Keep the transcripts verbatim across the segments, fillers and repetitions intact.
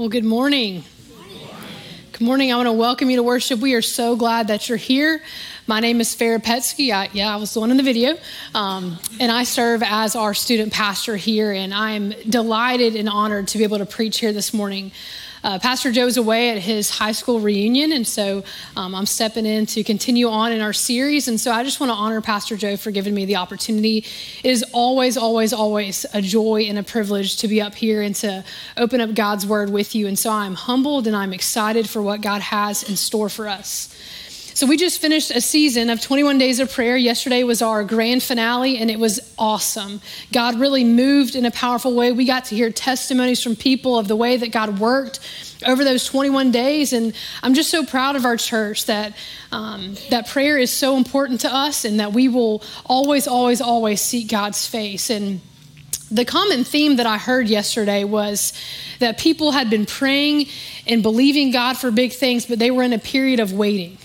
Well, good morning. Good morning. I want to welcome you to worship. We are so glad that you're here. My name is Farah Petsky. I, yeah, I was the one in the video. Um, and I serve as our student pastor here. And I'm delighted and honored to be able to preach here this morning. Uh, Pastor Joe's away at his high school reunion, and so um, I'm stepping in to continue on in our series. And so I just want to honor Pastor Joe for giving me the opportunity. It is always, always, always a joy and a privilege to be up here and to open up God's word with you. And so I'm humbled and I'm excited for what God has in store for us. So we just finished a season of twenty-one days of prayer. Yesterday was our grand finale, and it was awesome. God really moved in a powerful way. We got to hear testimonies from people of the way that God worked over those twenty-one days. And I'm just so proud of our church that um, that prayer is so important to us and that we will always, always, always seek God's face. And the common theme that I heard yesterday was that people had been praying and believing God for big things, but they were in a period of waiting.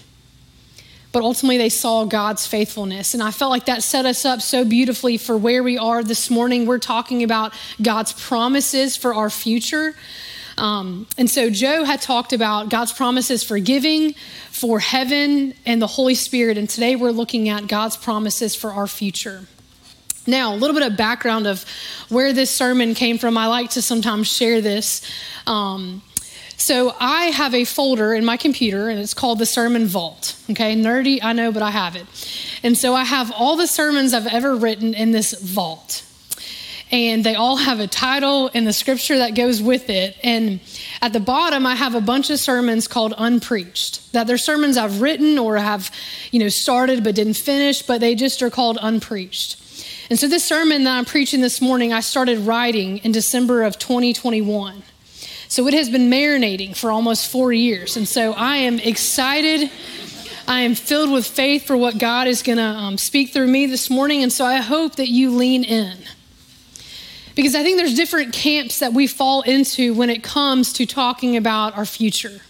But ultimately they saw God's faithfulness. And I felt like that set us up so beautifully for where we are this morning. We're talking about God's promises for our future. Um, and so Joe had talked about God's promises for giving, for heaven, and the Holy Spirit. And today we're looking at God's promises for our future. Now, a little bit of background of where this sermon came from. I like to sometimes share this. Um, So I have a folder in my computer, and it's called the Sermon Vault. Okay, nerdy, I know, but I have it. And so I have all the sermons I've ever written in this vault. And they all have a title and the scripture that goes with it. And at the bottom, I have a bunch of sermons called Unpreached. That they're sermons I've written or have, you know, started but didn't finish, but they just are called Unpreached. And so this sermon that I'm preaching this morning, I started writing in December of twenty twenty-one. So it has been marinating for almost four years. And so I am excited. I am filled with faith for what God is going to um, speak through me this morning. And so I hope that you lean in. Because I think there's different camps that we fall into when it comes to talking about our future.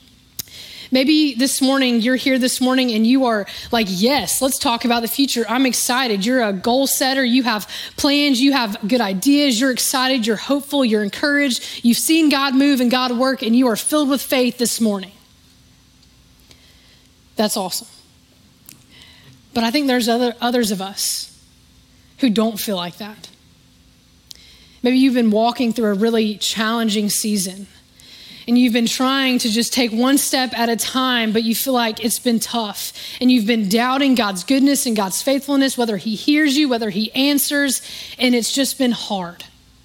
Maybe this morning, you're here this morning and you are like, yes, let's talk about the future. I'm excited. You're a goal setter. You have plans. You have good ideas. You're excited. You're hopeful. You're encouraged. You've seen God move and God work, and you are filled with faith this morning. That's awesome. But I think there's other others of us who don't feel like that. Maybe you've been walking through a really challenging season. And you've been trying to just take one step at a time, but you feel like it's been tough. And you've been doubting God's goodness and God's faithfulness, whether he hears you, whether he answers, and it's just been hard.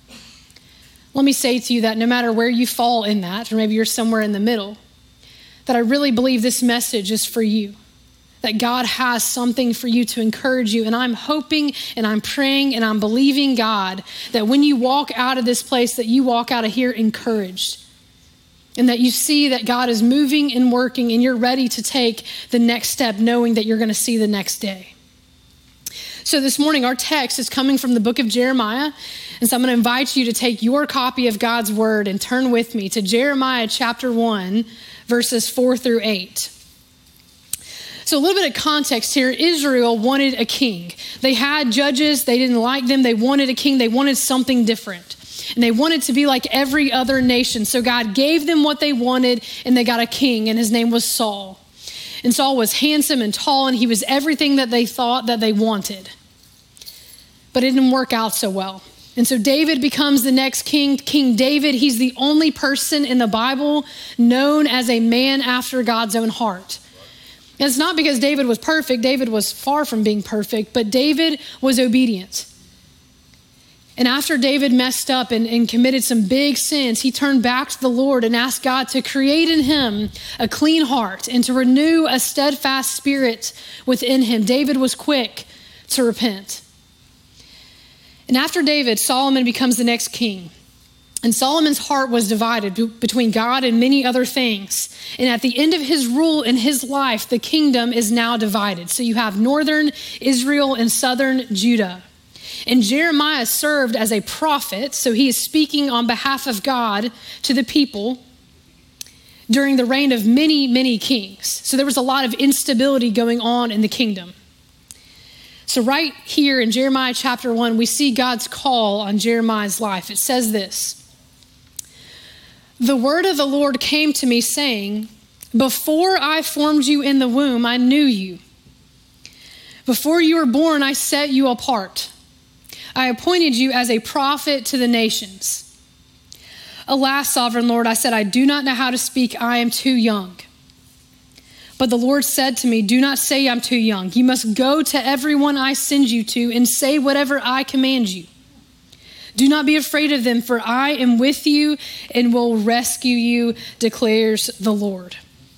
Let me say to you that no matter where you fall in that, or maybe you're somewhere in the middle, that I really believe this message is for you. That God has something for you to encourage you. And I'm hoping and I'm praying and I'm believing God that when you walk out of this place, that you walk out of here encouraged. And that you see that God is moving and working and you're ready to take the next step knowing that you're going to see the next day. So this morning, our text is coming from the book of Jeremiah. And so I'm going to invite you to take your copy of God's word and turn with me to Jeremiah chapter one, verses four through eight. So a little bit of context here. Israel wanted a king. They had judges. They didn't like them. They wanted a king. They wanted something different. And they wanted to be like every other nation. So God gave them what they wanted, and they got a king, and his name was Saul. And Saul was handsome and tall, and he was everything that they thought that they wanted. But it didn't work out so well. And so David becomes the next king. King David, he's the only person in the Bible known as a man after God's own heart. And it's not because David was perfect. David was far from being perfect, but David was obedient. And after David messed up and, and committed some big sins, he turned back to the Lord and asked God to create in him a clean heart and to renew a steadfast spirit within him. David was quick to repent. And after David, Solomon becomes the next king. And Solomon's heart was divided between God and many other things. And at the end of his rule in his life, the kingdom is now divided. So you have northern Israel and southern Judah. And Jeremiah served as a prophet, so he is speaking on behalf of God to the people during the reign of many, many kings. So there was a lot of instability going on in the kingdom. So right here in Jeremiah chapter one, we see God's call on Jeremiah's life. It says this: the word of the Lord came to me saying, before I formed you in the womb, I knew you. Before you were born, I set you apart. I appointed you as a prophet to the nations. Alas, sovereign Lord, I said, I do not know how to speak. I am too young. But the Lord said to me, do not say I'm too young. You must go to everyone I send you to and say whatever I command you. Do not be afraid of them, for I am with you and will rescue you, declares the Lord.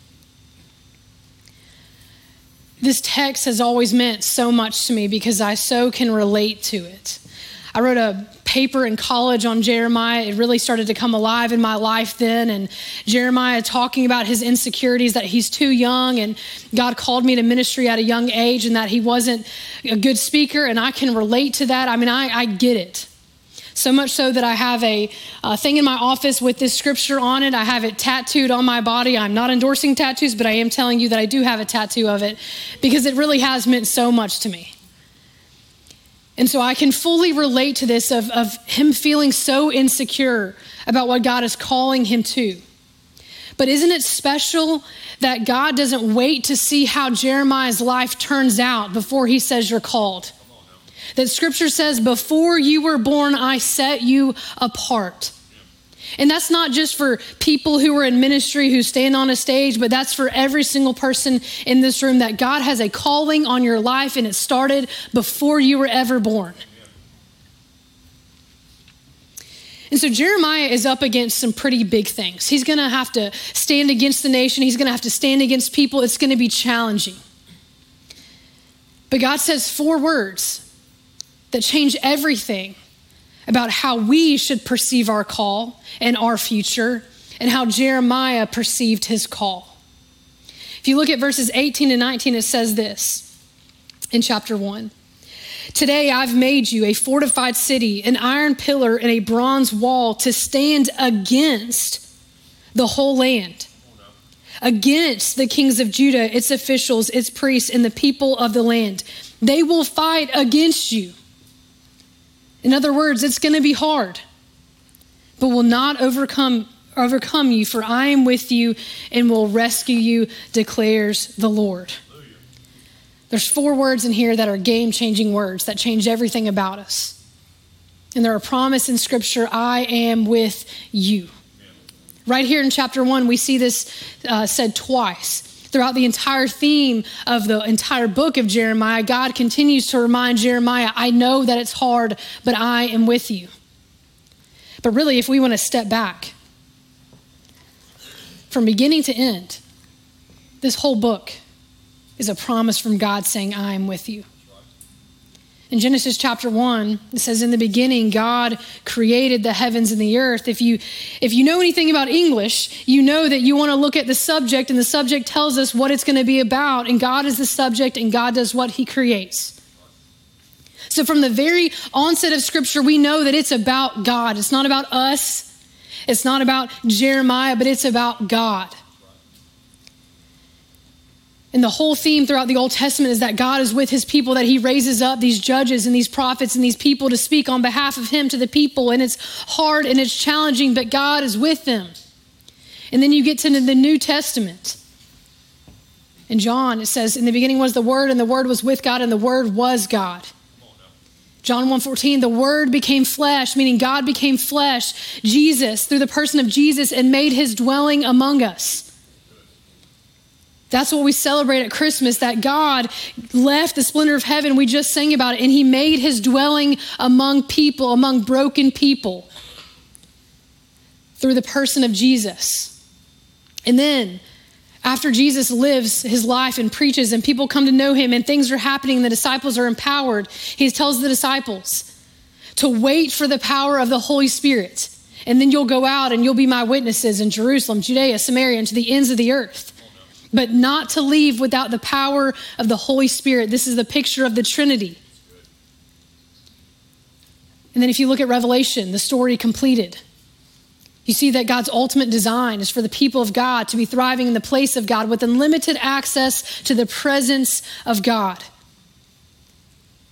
This text has always meant so much to me because I so can relate to it. I wrote a paper in college on Jeremiah. It really started to come alive in my life then. And Jeremiah talking about his insecurities, that he's too young, and God called me to ministry at a young age, and that he wasn't a good speaker. And I can relate to that. I mean, I, I get it. So much so that I have a, a thing in my office with this scripture on it. I have it tattooed on my body. I'm not endorsing tattoos, but I am telling you that I do have a tattoo of it because it really has meant so much to me. And so I can fully relate to this of, of him feeling so insecure about what God is calling him to. But isn't it special that God doesn't wait to see how Jeremiah's life turns out before he says you're called? That scripture says, before you were born, I set you apart. And that's not just for people who are in ministry who stand on a stage, but that's for every single person in this room, that God has a calling on your life and it started before you were ever born. And so Jeremiah is up against some pretty big things. He's going to have to stand against the nation. He's going to have to stand against people. It's going to be challenging. But God says four words that change everything about how we should perceive our call and our future, and how Jeremiah perceived his call. If you look at verses eighteen and nineteen, it says this in chapter one. Today I've made you a fortified city, an iron pillar and a bronze wall to stand against the whole land, against the kings of Judah, its officials, its priests, and the people of the land. They will fight against you. In other words, it's going to be hard, but will not overcome overcome you, for I am with you and will rescue you, declares the Lord. Hallelujah. There's four words in here that are game-changing words that change everything about us. And they're a promise in scripture, I am with you. Yeah. Right here in chapter one, we see this uh, said twice. Throughout the entire theme of the entire book of Jeremiah, God continues to remind Jeremiah, I know that it's hard, but I am with you. But really, if we want to step back, from beginning to end, this whole book is a promise from God saying, I am with you. In Genesis chapter one, it says, in the beginning, God created the heavens and the earth. If you, if you know anything about English, you know that you want to look at the subject, and the subject tells us what it's going to be about. And God is the subject, and God does what he creates. So from the very onset of scripture, we know that it's about God. It's not about us. It's not about Jeremiah, but it's about God. And the whole theme throughout the Old Testament is that God is with his people, that he raises up these judges and these prophets and these people to speak on behalf of him to the people. And it's hard and it's challenging, but God is with them. And then you get to the New Testament. In John, it says, in the beginning was the Word, and the Word was with God, and the Word was God. John one fourteen, the Word became flesh, meaning God became flesh, Jesus, through the person of Jesus, and made his dwelling among us. That's what we celebrate at Christmas, that God left the splendor of heaven. We just sang about it. And he made his dwelling among people, among broken people, through the person of Jesus. And then after Jesus lives his life and preaches and people come to know him and things are happening and the disciples are empowered, he tells the disciples to wait for the power of the Holy Spirit. And then you'll go out and you'll be my witnesses in Jerusalem, Judea, Samaria, and to the ends of the earth. But not to leave without the power of the Holy Spirit. This is the picture of the Trinity. And then if you look at Revelation, the story completed, you see that God's ultimate design is for the people of God to be thriving in the place of God with unlimited access to the presence of God.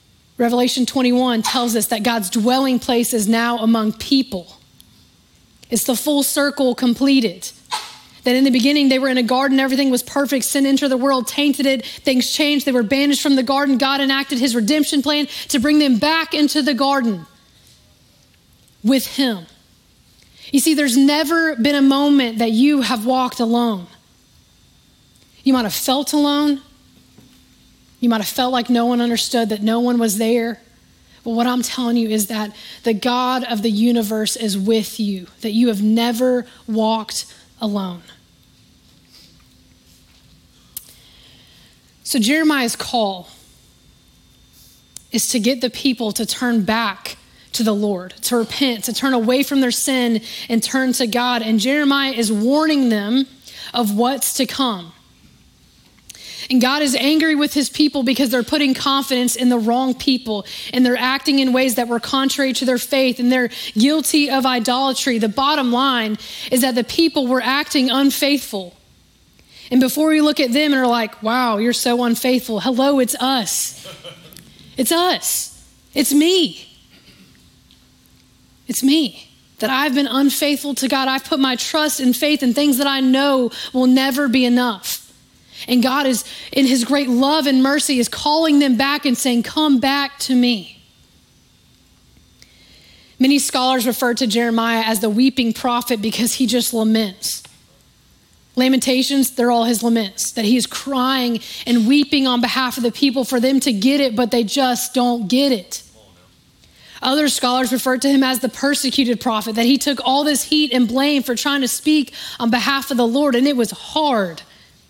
Revelation twenty-one tells us that God's dwelling place is now among people. It's the full circle completed. That in the beginning, they were in a garden, everything was perfect. Sin entered the world, tainted it, things changed. They were banished from the garden. God enacted his redemption plan to bring them back into the garden with him. You see, there's never been a moment that you have walked alone. You might have felt alone. You might have felt like no one understood, that no one was there. But what I'm telling you is that the God of the universe is with you, that you have never walked alone. So Jeremiah's call is to get the people to turn back to the Lord, to repent, to turn away from their sin and turn to God. And Jeremiah is warning them of what's to come. And God is angry with his people because they're putting confidence in the wrong people, and they're acting in ways that were contrary to their faith, and they're guilty of idolatry. The bottom line is that the people were acting unfaithful. And before we look at them and are like, wow, you're so unfaithful. Hello, it's us. It's us. It's me. It's me. That I've been unfaithful to God. I've put my trust and faith in things that I know will never be enough. And God is, in his great love and mercy, is calling them back and saying, come back to me. Many scholars refer to Jeremiah as the weeping prophet because he just laments. Lamentations, they're all his laments, that he is crying and weeping on behalf of the people for them to get it, but they just don't get it. Other scholars refer to him as the persecuted prophet, that he took all this heat and blame for trying to speak on behalf of the Lord, and it was hard.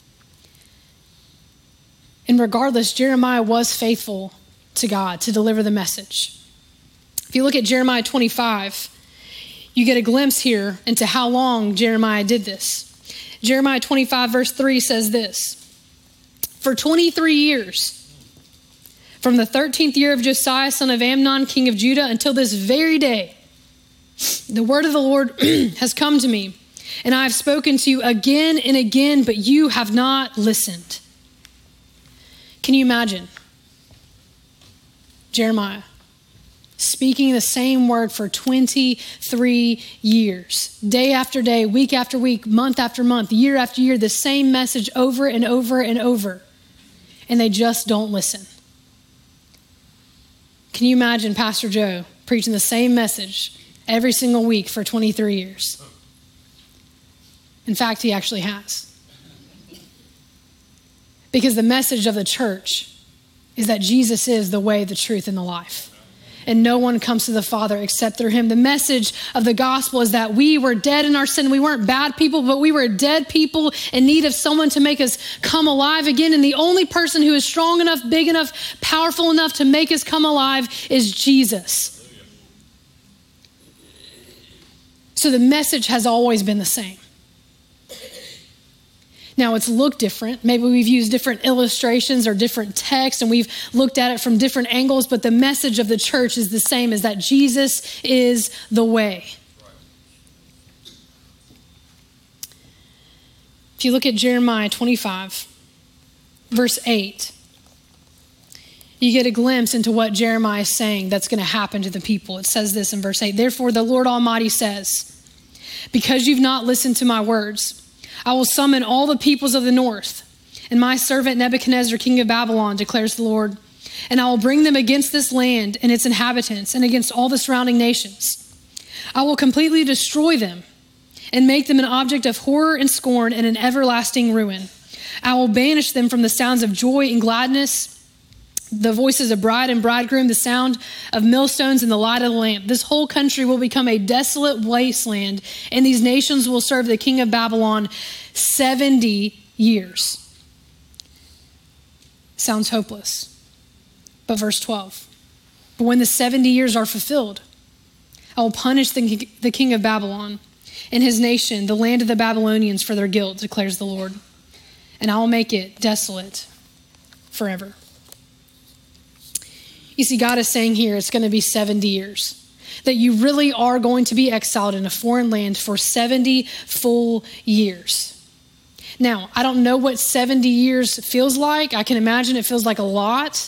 And regardless, Jeremiah was faithful to God to deliver the message. If you look at Jeremiah twenty-five, you get a glimpse here into how long Jeremiah did this. Jeremiah twenty-five verse three says this: for twenty-three years, from the thirteenth year of Josiah, son of Amnon, king of Judah, until this very day, the word of the Lord has come to me, and I have spoken to you again and again, but you have not listened. Can you imagine Jeremiah speaking the same word for twenty-three years, day after day, week after week, month after month, year after year, the same message over and over and over, and they just don't listen? Can you imagine Pastor Joe preaching the same message every single week for twenty-three years? In fact, he actually has. Because the message of the church is that Jesus is the way, the truth, and the life. And no one comes to the Father except through him. The message of the gospel is that we were dead in our sin. We weren't bad people, but we were dead people in need of someone to make us come alive again. And the only person who is strong enough, big enough, powerful enough to make us come alive is Jesus. So the message has always been the same. Now, it's looked different. Maybe we've used different illustrations or different texts, and we've looked at it from different angles, but the message of the church is the same, is that Jesus is the way. If you look at Jeremiah twenty-five, verse eight, you get a glimpse into what Jeremiah is saying that's going to happen to the people. It says this in verse eight: therefore the Lord Almighty says, because you've not listened to my words, I will summon all the peoples of the north, and my servant Nebuchadnezzar, king of Babylon, declares the Lord, and I will bring them against this land and its inhabitants and against all the surrounding nations. I will completely destroy them and make them an object of horror and scorn and an everlasting ruin. I will banish them from the sounds of joy and gladness, the voices of bride and bridegroom, the sound of millstones and the light of the lamp. This whole country will become a desolate wasteland, and these nations will serve the king of Babylon seventy years. Sounds hopeless. But verse twelve, but when the seventy years are fulfilled, I will punish the, the king of Babylon and his nation, the land of the Babylonians, for their guilt, declares the Lord, and I will make it desolate forever. You see, God is saying here it's going to be seventy years, that you really are going to be exiled in a foreign land for seventy full years. Now, I don't know what seventy years feels like. I can imagine it feels like a lot.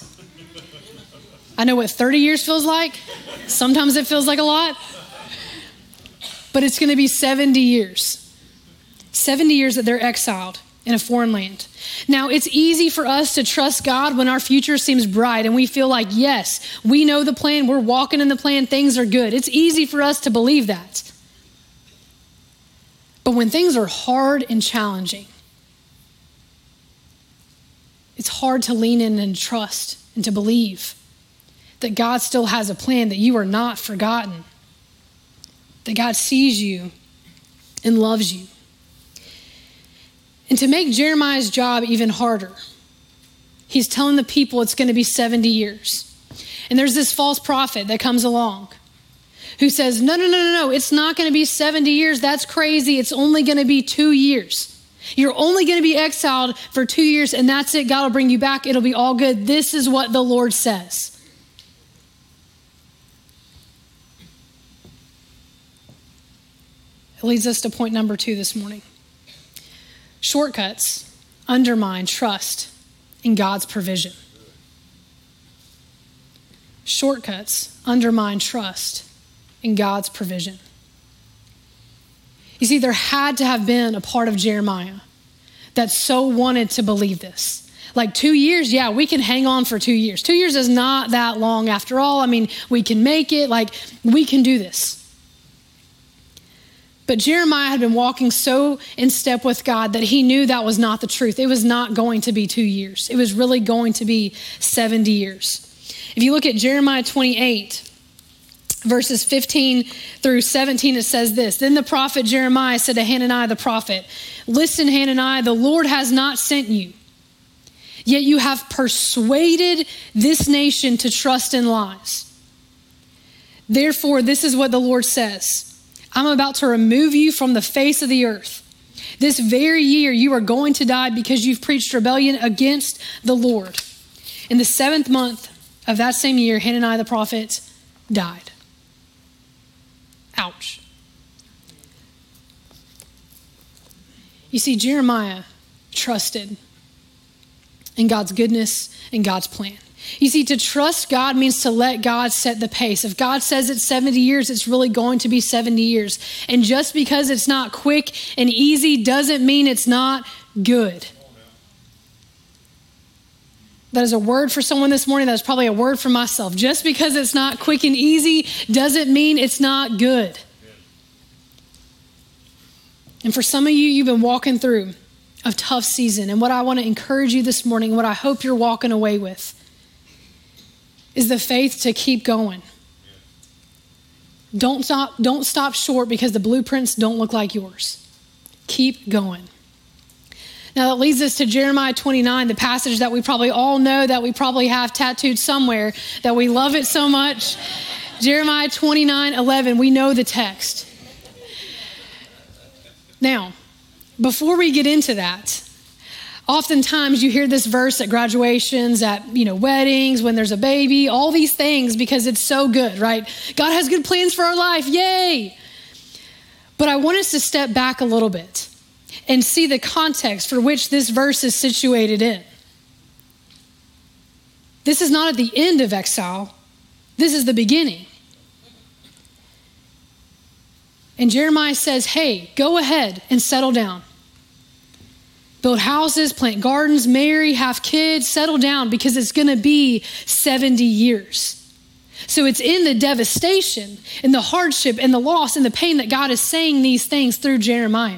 I know what thirty years feels like. Sometimes it feels like a lot. but it's going to be seventy years. seventy years that they're exiled in a foreign land. Now, it's easy for us to trust God when our future seems bright and we feel like, yes, we know the plan, we're walking in the plan, things are good. It's easy for us to believe that. But when things are hard and challenging, it's hard to lean in and trust and to believe that God still has a plan, that you are not forgotten, that God sees you and loves you. And to make Jeremiah's job even harder, he's telling the people it's going to be seventy years. And there's this false prophet that comes along who says, no, no, no, no, no, it's not going to be seventy years. That's crazy. It's only going to be two years. You're only going to be exiled for two years and that's it. God will bring you back. It'll be all good. This is what the Lord says. It leads us to point number two this morning. Shortcuts undermine trust in God's provision. Shortcuts undermine trust in God's provision. You see, there had to have been a part of Jeremiah that so wanted to believe this. Like two years, yeah, we can hang on for two years. Two years is not that long after all. I mean, we can make it, like we can do this. But Jeremiah had been walking so in step with God that he knew that was not the truth. It was not going to be two years. It was really going to be seventy years. If you look at Jeremiah twenty-eight, verses fifteen through seventeen, it says this. Then the prophet Jeremiah said to Hananiah the prophet, listen, Hananiah, the Lord has not sent you, yet you have persuaded this nation to trust in lies. Therefore, this is what the Lord says. I'm about to remove you from the face of the earth. This very year you are going to die because you've preached rebellion against the Lord. In the seventh month of that same year, Hananiah the prophet died. Ouch. You see, Jeremiah trusted in God's goodness and God's plan. You see, to trust God means to let God set the pace. If God says it's seventy years, it's really going to be seventy years. And just because it's not quick and easy doesn't mean it's not good. That is a word for someone this morning. That is probably a word for myself. Just because it's not quick and easy doesn't mean it's not good. And for some of you, you've been walking through a tough season. And what I want to encourage you this morning, what I hope you're walking away with, is the faith to keep going. Don't stop, don't stop short because the blueprints don't look like yours. Keep going. Now that leads us to Jeremiah twenty-nine, the passage that we probably all know, that we probably have tattooed somewhere, that we love it so much. Jeremiah twenty-nine eleven, we know the text. Now, before we get into that, oftentimes you hear this verse at graduations, at you know weddings, when there's a baby, all these things because it's so good, right? God has good plans for our life, yay! But I want us to step back a little bit and see the context for which this verse is situated in. This is not at the end of exile. This is the beginning. And Jeremiah says, hey, go ahead and settle down. Build houses, plant gardens, marry, have kids, settle down because it's going to be seventy years. So it's in the devastation and the hardship and the loss and the pain that God is saying these things through Jeremiah.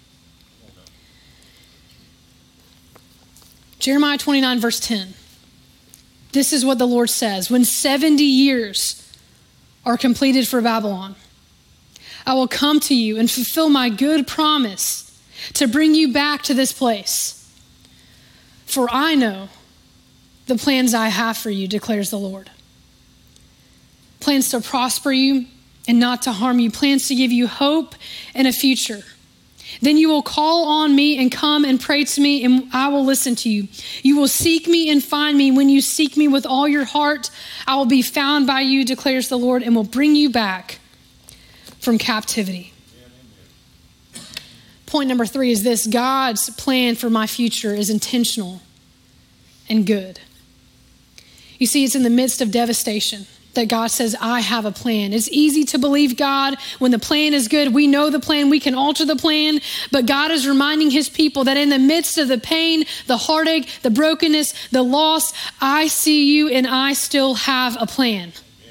Jeremiah twenty-nine verse ten. This is what the Lord says. When seventy years are completed for Babylon, I will come to you and fulfill my good promise to bring you back to this place. For I know the plans I have for you, declares the Lord. Plans to prosper you and not to harm you. Plans to give you hope and a future. Then you will call on me and come and pray to me, and I will listen to you. You will seek me and find me. When you seek me with all your heart, I will be found by you, declares the Lord, and will bring you back from captivity. Point number three is this: God's plan for my future is intentional and good. You see, it's in the midst of devastation, that God says, I have a plan. It's easy to believe God when the plan is good. We know the plan, we can alter the plan, but God is reminding his people that in the midst of the pain, the heartache, the brokenness, the loss, I see you and I still have a plan.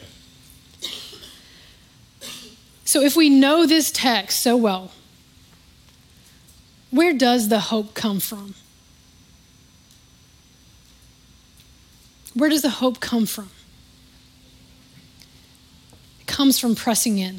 So if we know this text so well, where does the hope come from? Where does the hope come from? It comes from pressing in.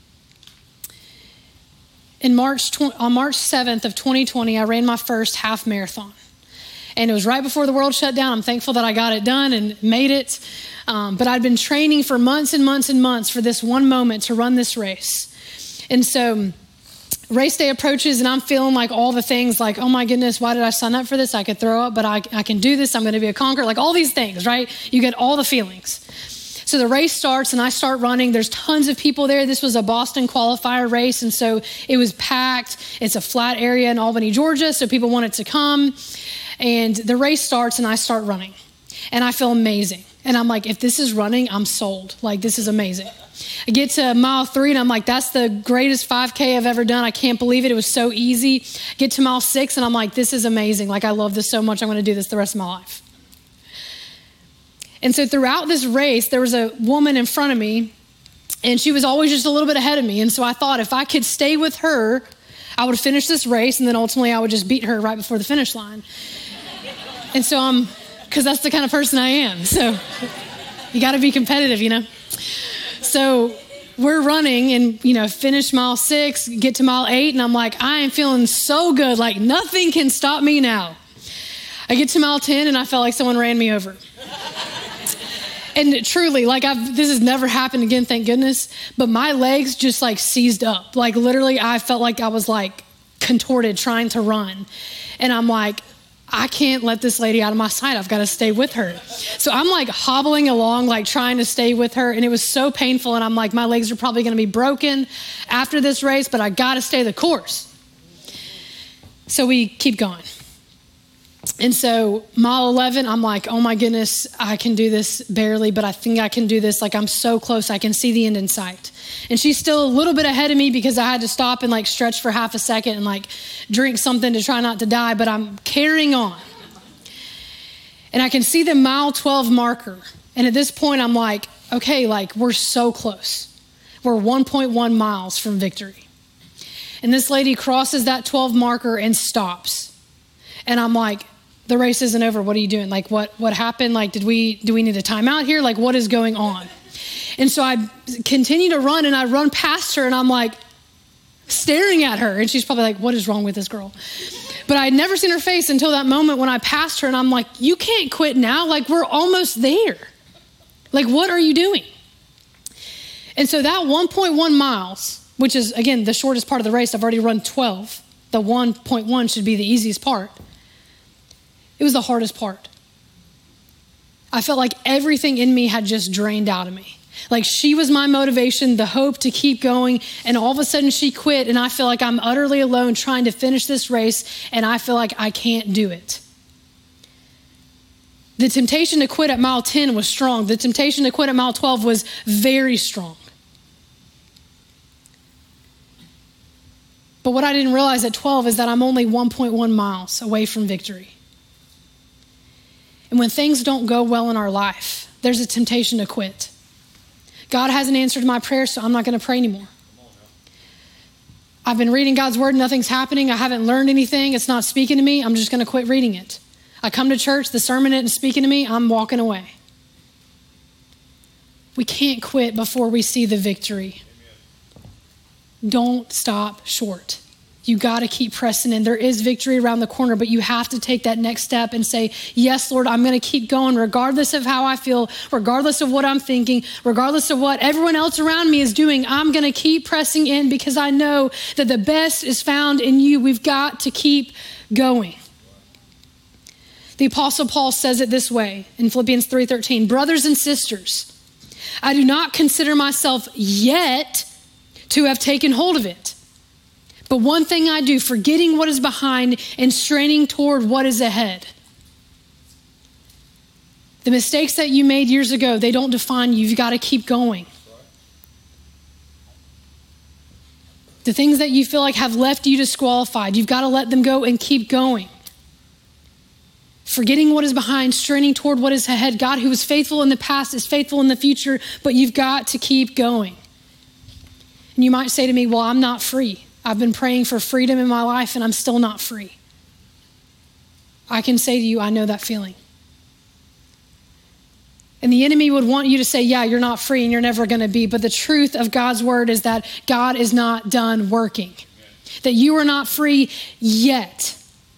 In March, on March seventh of twenty twenty, I ran my first half marathon. And it was right before the world shut down. I'm thankful that I got it done and made it. Um, but I'd been training for months and months and months for this one moment to run this race. And so race day approaches and I'm feeling like all the things like, oh my goodness, why did I sign up for this? I could throw up, but I, I can do this. I'm going to be a conqueror. Like all these things, right? You get all the feelings. So the race starts and I start running. There's tons of people there. This was a Boston qualifier race. And so it was packed. It's a flat area in Albany, Georgia. So people wanted to come. And the race starts and I start running. And I feel amazing. And I'm like, if this is running, I'm sold. Like, this is amazing. I get to mile three and I'm like, that's the greatest five K I've ever done. I can't believe it. It was so easy. Get to mile six and I'm like, this is amazing. Like, I love this so much. I'm going to do this the rest of my life. And so throughout this race, there was a woman in front of me and she was always just a little bit ahead of me. And so I thought if I could stay with her, I would finish this race and then ultimately I would just beat her right before the finish line. And so I'm, because that's the kind of person I am. So you got to be competitive, you know? So we're running and, you know, finish mile six, get to mile eight. And I'm like, I am feeling so good. Like nothing can stop me now. I get to mile ten and I felt like someone ran me over. And truly, like I've, this has never happened again, thank goodness. But my legs just like seized up. Like literally I felt like I was like contorted trying to run. And I'm like, I can't let this lady out of my sight. I've got to stay with her. So I'm like hobbling along, like trying to stay with her. And it was so painful. And I'm like, my legs are probably going to be broken after this race, but I got to stay the course. So we keep going. And so mile eleven, I'm like, oh my goodness, I can do this barely, but I think I can do this. Like I'm so close. I can see the end in sight. And she's still a little bit ahead of me because I had to stop and like stretch for half a second and like drink something to try not to die, but I'm carrying on. And I can see the mile twelve marker. And at this point, I'm like, okay, like we're so close. We're one point one miles from victory. And this lady crosses that twelve marker and stops. And I'm like, the race isn't over. What are you doing? Like what, what happened? Like, did we, do we need a timeout here? Like what is going on? And so I continue to run and I run past her and I'm like staring at her. And she's probably like, what is wrong with this girl? But I had never seen her face until that moment when I passed her and I'm like, you can't quit now. Like we're almost there. Like, what are you doing? And so that one point one miles, which is again, the shortest part of the race, I've already run twelve. The one point one should be the easiest part. It was the hardest part. I felt like everything in me had just drained out of me. Like she was my motivation, the hope to keep going. And all of a sudden she quit and I feel like I'm utterly alone trying to finish this race and I feel like I can't do it. The temptation to quit at mile ten was strong. The temptation to quit at mile twelve was very strong. But what I didn't realize at twelve is that I'm only one point one miles away from victory. And when things don't go well in our life, there's a temptation to quit. God hasn't answered my prayer, so I'm not going to pray anymore. I've been reading God's word, nothing's happening. I haven't learned anything. It's not speaking to me. I'm just going to quit reading it. I come to church, the sermon isn't speaking to me. I'm walking away. We can't quit before we see the victory. Don't stop short. You got to keep pressing in. There is victory around the corner, but you have to take that next step and say, yes, Lord, I'm going to keep going regardless of how I feel, regardless of what I'm thinking, regardless of what everyone else around me is doing. I'm going to keep pressing in because I know that the best is found in you. We've got to keep going. The Apostle Paul says it this way in Philippians three thirteen, brothers and sisters, I do not consider myself yet to have taken hold of it. But one thing I do, forgetting what is behind and straining toward what is ahead. The mistakes that you made years ago, they don't define you. You've got to keep going. The things that you feel like have left you disqualified, you've got to let them go and keep going. Forgetting what is behind, straining toward what is ahead. God, who is faithful in the past, is faithful in the future, but you've got to keep going. And you might say to me, well, I'm not free. I've been praying for freedom in my life and I'm still not free. I can say to you, I know that feeling. And the enemy would want you to say, yeah, you're not free and you're never going to be. But the truth of God's word is that God is not done working. That you are not free yet.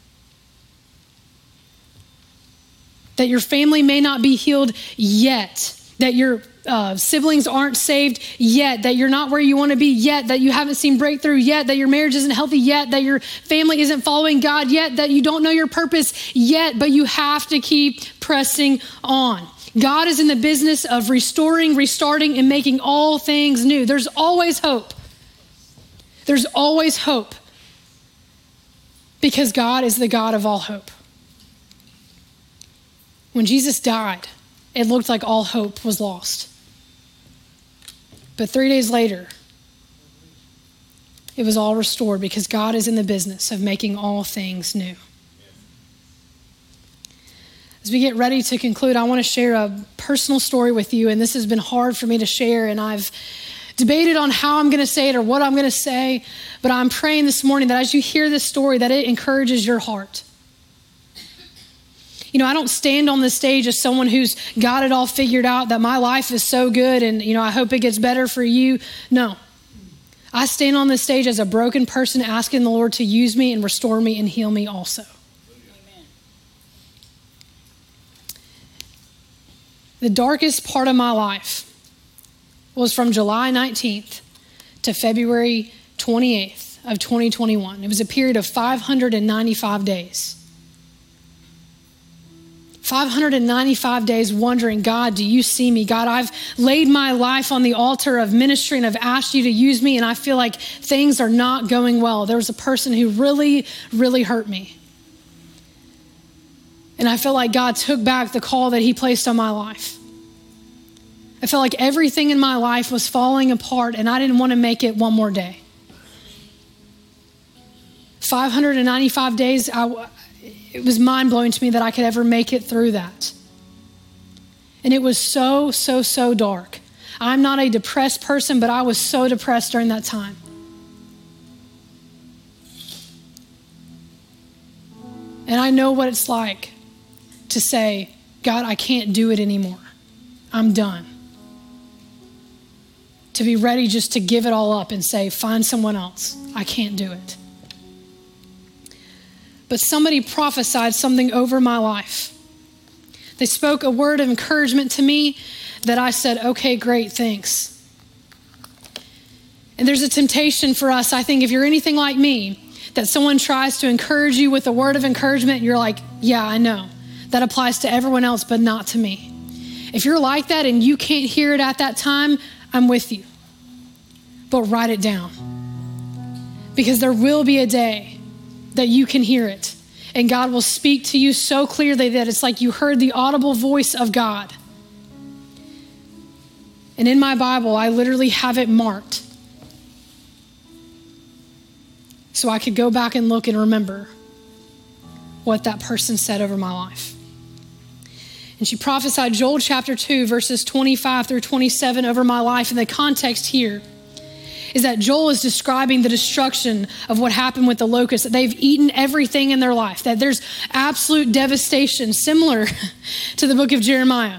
That your family may not be healed yet. That your uh, siblings aren't saved yet. That you're not where you want to be yet. That you haven't seen breakthrough yet. That your marriage isn't healthy yet. That your family isn't following God yet. That you don't know your purpose yet. But you have to keep pressing on. God is in the business of restoring, restarting, and making all things new. There's always hope. There's always hope. Because God is the God of all hope. When Jesus died, it looked like all hope was lost. But three days later, it was all restored because God is in the business of making all things new. As we get ready to conclude, I want to share a personal story with you, and this has been hard for me to share, and I've debated on how I'm going to say it or what I'm going to say, but I'm praying this morning that as you hear this story, that it encourages your heart. You know, I don't stand on the stage as someone who's got it all figured out, that my life is so good and, you know, I hope it gets better for you. No. I stand on the stage as a broken person asking the Lord to use me and restore me and heal me also. The darkest part of my life was from July nineteenth to February twenty-eighth of twenty twenty-one. It was a period of five hundred ninety-five days. five hundred ninety-five days wondering, God, do you see me? God, I've laid my life on the altar of ministry and I've asked you to use me and I feel like things are not going well. There was a person who really, really hurt me. And I felt like God took back the call that he placed on my life. I felt like everything in my life was falling apart and I didn't want to make it one more day. five hundred ninety-five days, I, it was mind-blowing to me that I could ever make it through that. And it was so, so, so dark. I'm not a depressed person, but I was so depressed during that time. And I know what it's like to say, God, I can't do it anymore. I'm done. To be ready just to give it all up and say, find someone else. I can't do it. But somebody prophesied something over my life. They spoke a word of encouragement to me that I said, okay, great, thanks. And there's a temptation for us, I think, if you're anything like me, that someone tries to encourage you with a word of encouragement, you're like, yeah, I know. That applies to everyone else, but not to me. If you're like that and you can't hear it at that time, I'm with you. But write it down. Because there will be a day that you can hear it. And God will speak to you so clearly that it's like you heard the audible voice of God. And in my Bible, I literally have it marked. So I could go back and look and remember what that person said over my life. And she prophesied Joel chapter two, verses twenty-five through twenty-seven over my life. And the context here is that Joel is describing the destruction of what happened with the locusts, that they've eaten everything in their life, that there's absolute devastation similar to the book of Jeremiah.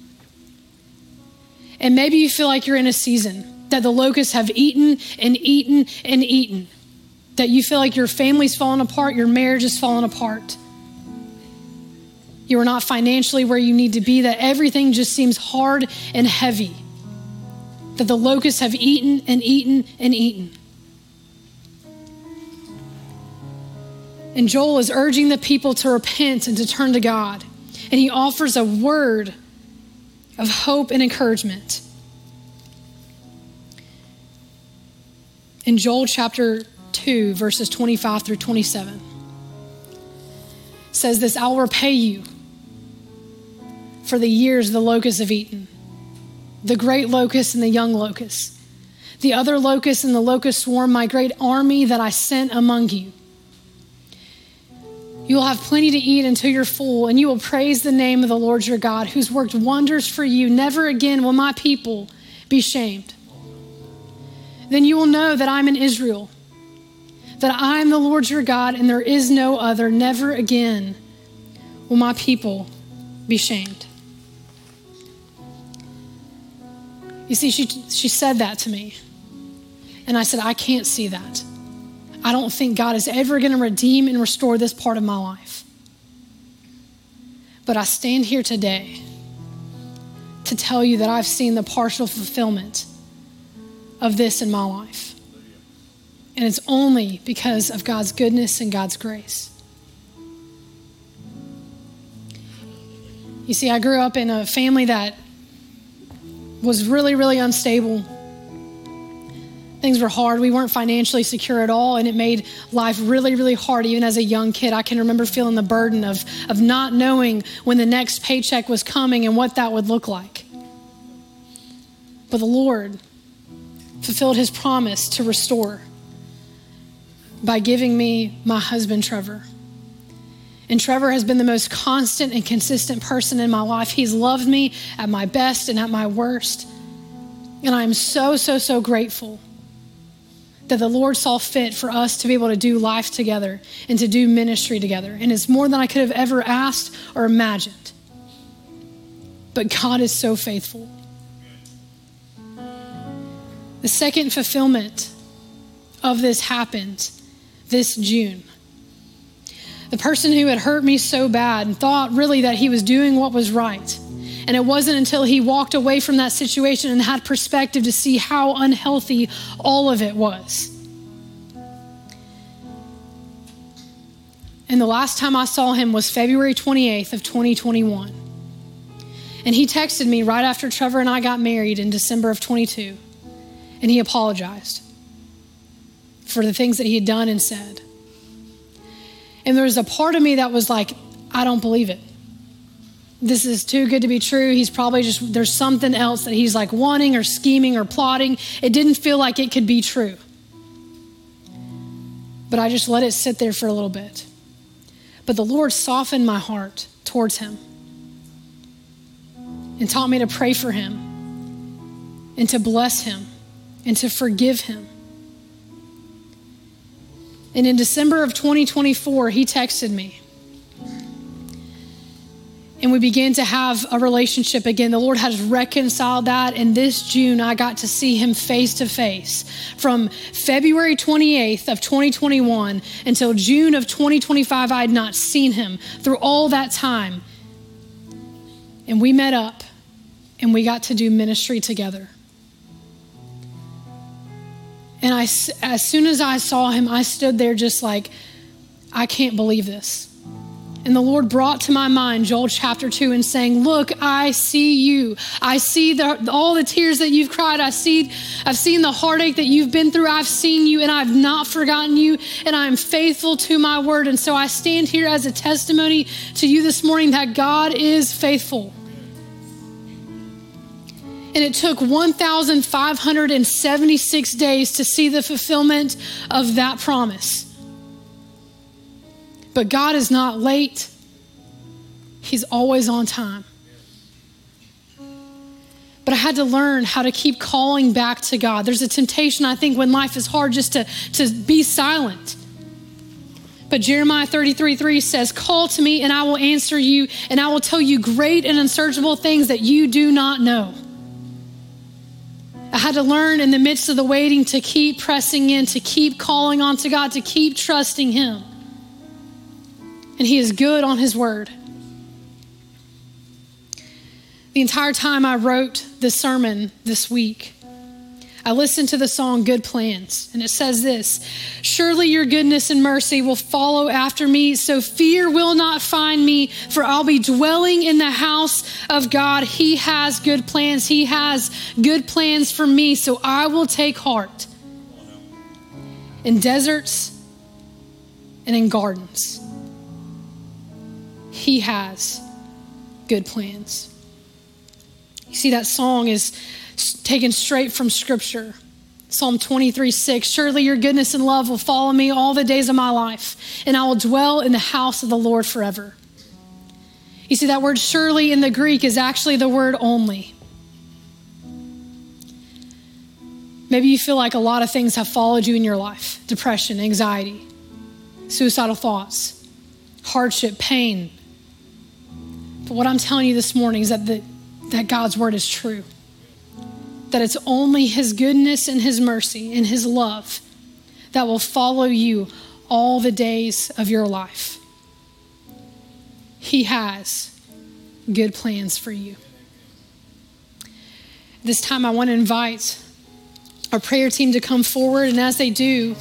And maybe you feel like you're in a season that the locusts have eaten and eaten and eaten, that you feel like your family's fallen apart, your marriage is fallen apart. You are not financially where you need to be, that everything just seems hard and heavy, that the locusts have eaten and eaten and eaten. And Joel is urging the people to repent and to turn to God. And he offers a word of hope and encouragement. In Joel chapter two, verses twenty-five through twenty-seven, says this, I will repay you for the years the locusts have eaten, the great locust and the young locust, the other locust and the locust swarm, my great army that I sent among you. You will have plenty to eat until you're full, and you will praise the name of the Lord your God, who's worked wonders for you. Never again will my people be shamed. Then you will know that I'm in Israel, that I am the Lord your God, and there is no other. Never again will my people be shamed. You see, she, she said that to me, and I said, I can't see that. I don't think God is ever going to redeem and restore this part of my life. But I stand here today to tell you that I've seen the partial fulfillment of this in my life. And it's only because of God's goodness and God's grace. You see, I grew up in a family that was really, really unstable. Things were hard. We weren't financially secure at all, and it made life really, really hard. Even as a young kid, I can remember feeling the burden of, of not knowing when the next paycheck was coming and what that would look like. But the Lord fulfilled his promise to restore by giving me my husband, Trevor. And Trevor has been the most constant and consistent person in my life. He's loved me at my best and at my worst. And I am so, so, so grateful that the Lord saw fit for us to be able to do life together and to do ministry together. And it's more than I could have ever asked or imagined. But God is so faithful. The second fulfillment of this happened this June. The person who had hurt me so bad and thought really that he was doing what was right. And it wasn't until he walked away from that situation and had perspective to see how unhealthy all of it was. And the last time I saw him was February twenty-eighth of twenty twenty-one. And he texted me right after Trevor and I got married in December of twenty-two. And he apologized for the things that he had done and said. And there was a part of me that was like, I don't believe it. This is too good to be true. He's probably just, there's something else that he's like wanting or scheming or plotting. It didn't feel like it could be true. But I just let it sit there for a little bit. But the Lord softened my heart towards him and taught me to pray for him and to bless him and to forgive him. And in December of twenty twenty-four, he texted me. And we began to have a relationship again. The Lord has reconciled that. And this June, I got to see him face to face. From February twenty-eighth of twenty twenty-one until June of twenty twenty-five, I had not seen him through all that time. And we met up and we got to do ministry together. And I, as soon as I saw him, I stood there just like, I can't believe this. And the Lord brought to my mind Joel chapter two and saying, look, I see you. I see the, all the tears that you've cried. I see, I've seen the heartache that you've been through. I've seen you and I've not forgotten you, and I'm faithful to my word. And so I stand here as a testimony to you this morning that God is faithful. And it took one thousand five hundred seventy-six days to see the fulfillment of that promise. But God is not late. He's always on time. But I had to learn how to keep calling back to God. There's a temptation, I think, when life is hard just to, to be silent. But Jeremiah thirty-three three says, call to me and I will answer you, and I will tell you great and unsearchable things that you do not know. I had to learn in the midst of the waiting to keep pressing in, to keep calling on to God, to keep trusting him. And he is good on his word. The entire time I wrote this sermon this week, I listened to the song Good Plans, and it says this: surely your goodness and mercy will follow after me, so fear will not find me, for I'll be dwelling in the house of God. He has good plans. He has good plans for me, so I will take heart. In deserts and in gardens, he has good plans. You see, that song is taken straight from Scripture. Psalm twenty-three, six, surely your goodness and love will follow me all the days of my life, and I will dwell in the house of the Lord forever. You see, that word surely in the Greek is actually the word only. Maybe you feel like a lot of things have followed you in your life: depression, anxiety, suicidal thoughts, hardship, pain. But what I'm telling you this morning is that, the, that God's word is true. That it's only his goodness and his mercy and his love that will follow you all the days of your life. He has good plans for you. This time I want to invite our prayer team to come forward, and as they do,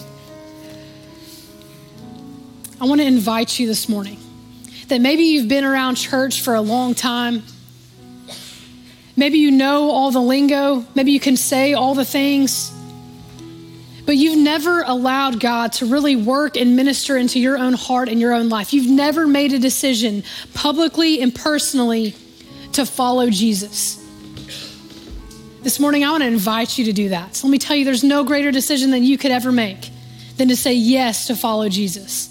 I want to invite you this morning that maybe you've been around church for a long time. Maybe you know all the lingo. Maybe you can say all the things, but you've never allowed God to really work and minister into your own heart and your own life. You've never made a decision publicly and personally to follow Jesus. This morning, I want to invite you to do that. So let me tell you, there's no greater decision than you could ever make than to say yes to follow Jesus.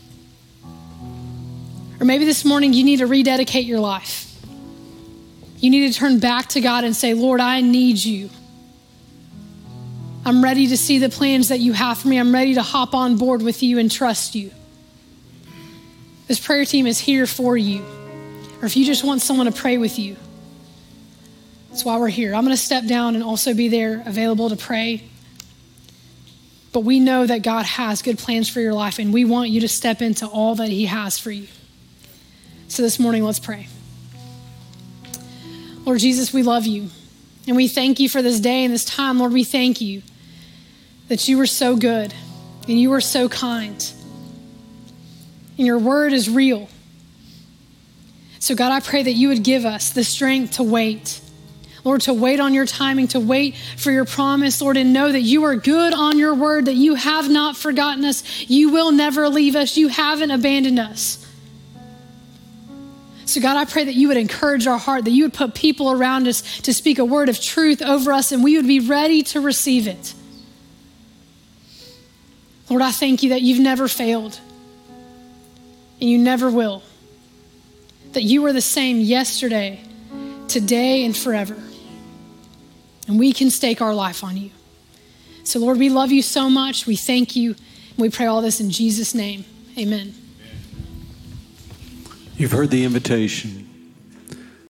Or maybe this morning you need to rededicate your life. You need to turn back to God and say, Lord, I need you. I'm ready to see the plans that you have for me. I'm ready to hop on board with you and trust you. This prayer team is here for you. Or if you just want someone to pray with you, that's why we're here. I'm going to step down and also be there available to pray. But we know that God has good plans for your life, and we want you to step into all that he has for you. So this morning, let's pray. Lord Jesus, we love you, and we thank you for this day and this time. Lord, we thank you that you are so good and you are so kind, and your word is real. So God, I pray that you would give us the strength to wait. Lord, to wait on your timing, to wait for your promise, Lord, and know that you are good on your word, that you have not forgotten us. You will never leave us. You haven't abandoned us. So God, I pray that you would encourage our heart, that you would put people around us to speak a word of truth over us, and we would be ready to receive it. Lord, I thank you that you've never failed, and you never will. That you are the same yesterday, today, and forever. And we can stake our life on you. So Lord, we love you so much. We thank you. And we pray all this in Jesus' name. Amen. You've heard the invitation.